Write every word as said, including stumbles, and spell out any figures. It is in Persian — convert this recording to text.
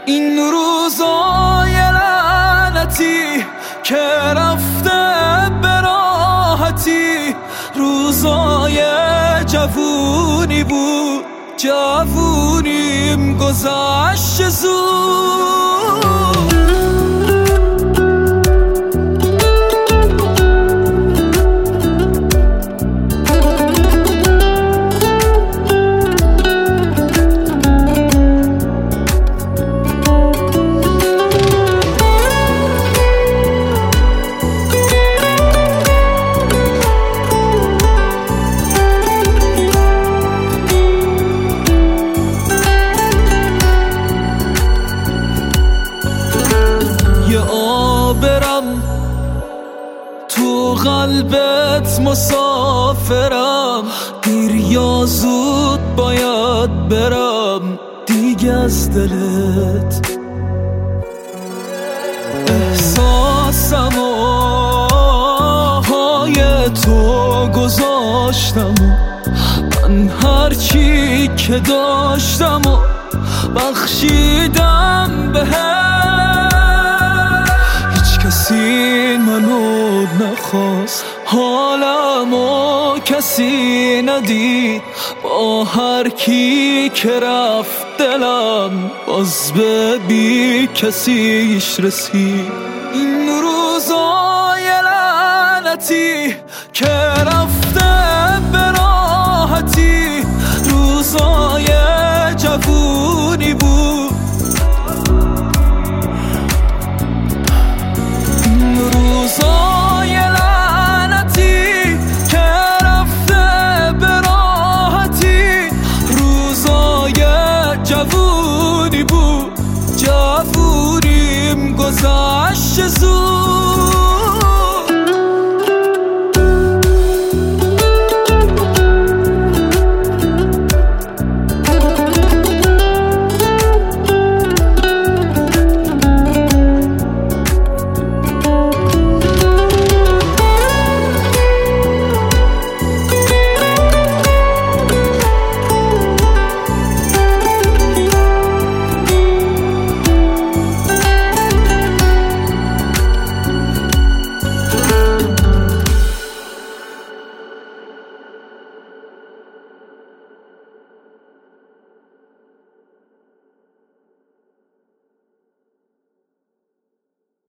این روزای لعنتی که رفته به راحتی، روزای جوونی بود، جوونیم گذشت زود. برم تو قلبت مسافرم، دیر یا زود باید برم دیگه از دلت. احساسم و های تو گذاشتم، من هرچی که داشتم و بخشیدم بهت. کسی منو نخواست، حالمو کسی ندید، با هر کی که رفت دلم باز به بی کسیش رسید. این روزای لعنتی که رفته به راحتی، روزای جوونی بود، روزای لعنتی که رفته به راحتی، روزای جوونی بود، جوونیم گذشت زود.